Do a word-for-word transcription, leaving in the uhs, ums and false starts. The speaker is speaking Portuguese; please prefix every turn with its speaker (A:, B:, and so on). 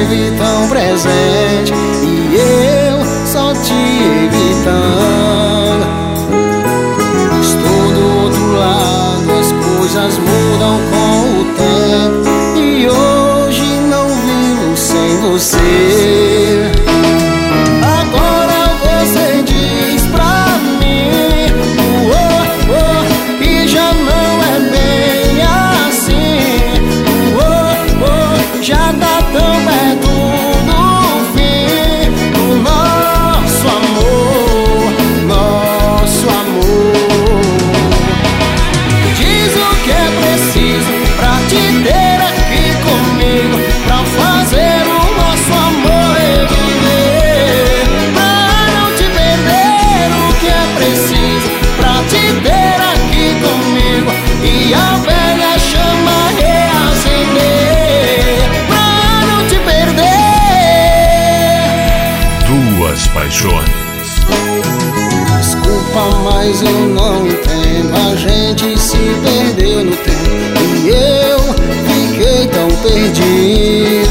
A: esteve tão presente e eu só te evitando. Estou do outro lado, as coisas mudam com o tempo e hoje não vivo sem você. Agora você diz pra mim oh, oh, que já não é bem assim. Oh, oh, já tá tão perto do fim do nosso amor, nosso amor. Diz o que é preciso pra te ter aqui comigo, pra fazer o nosso amor reviver, pra não te perder. O que é preciso pra te ter aqui comigo e a velha chama reacender, pra não te perder.
B: Duas paixões.
A: Desculpa, mas eu não entendo. A gente se perdeu no tempo e eu fiquei tão perdido.